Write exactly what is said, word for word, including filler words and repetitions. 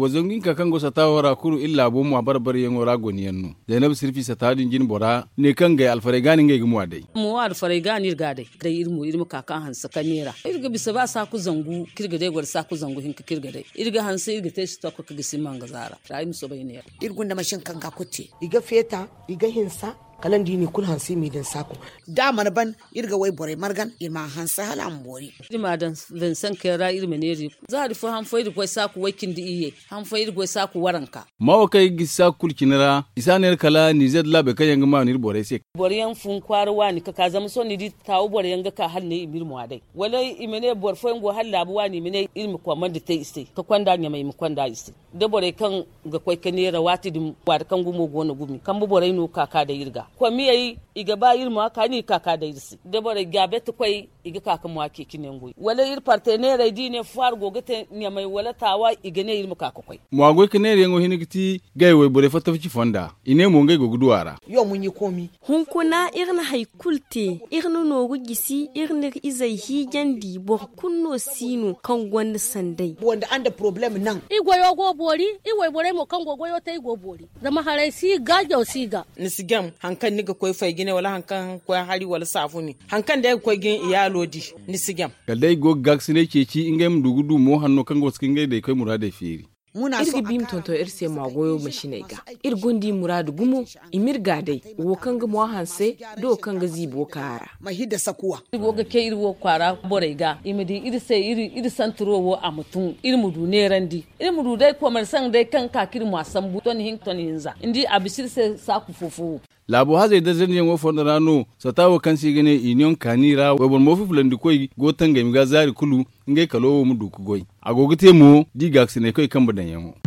bozongin ka kango sata wara kuru illa bo mu barbar yango ragoni yanno zainab sirfi sata din jin bora ne kan ga alfare gani ngai gumu dai mu alfare gani ga dai dai irmu irmu kaka hansa kanera irga bisa ba sa ku zangu kirga dai gwar sa ku zangu hinka kirga dai irga hansa irga tai su takwa kaga siman ga zara rai muso bai ne irgun da mashin kan ga kuce iga feta iga hinsa kalan dini kul hansi mi den sako da man ban irga wai bore margan irma hansa halan bori irma dan dan san kera irme ne ri za ri fo han fo irgo sako wakin di iye han fo irgo sako waranka mawo kai gisa kul kinara isaner kala ni zed labe kayan ma ni bore se bore yan fun kwarwa ni ka zama so ni di tawo bore yan ga ka hal ne imir mu adai wala imene bor fo ngo hal labu wani mene irmi ko man da te iste ka kwanda nya mai mu kwanda iste da bore kan ga kwai kanera wati dim wa kan gumo gona gumi kan bu bore no kaka da irga ko mi yayi iga ba irmu aka ni kaka da irsi da bare gabe ta kwai iga kaka mu ake kinen goyi wala ir partenaire di ne far gogate ne mai wala tawa iga ne irmu kaka kwai mu ago kanere yango hinigiti gai wai bore fata fici fonda ine mo ngai goguduwara yo mun yi komi hunkuna irna haikulte irna no gugisi irna izai higandi bo kunno sino kan gwanda sandai wanda anda problem nan igwayo go bori igwai bore mo kan gogoyo tai go bori zama harai si ga jaw si ga nisigam hankan niga koy fay gine wala hankan koy hari wala safuni hankan da koy gin iyalodi nisigam kaldai go gaksine keci ingem dugudu mo hanno kango skingai dai koy murade feri muna so irgi bim tonto irse magoyo mashine ga irgondi muradu gumo imirga dai wo kanga mo hanse do kanga zibo kara mahida sakuwa irgo ga ke irwo kwara bore ga imidi irse iri iri santro wo amutun irmudu ne randi irmudu dai ko marsan dai kan kakir mu asan buton hin ton hinza indi abisirse saku fofo labo hazai da zan yango fonda rano satawo kan si gane union kanira webon mofi fulandi koy gotan ga miga zari kulu ngai kalo mu duku goy agogite mo digax ne koy kamba dan yango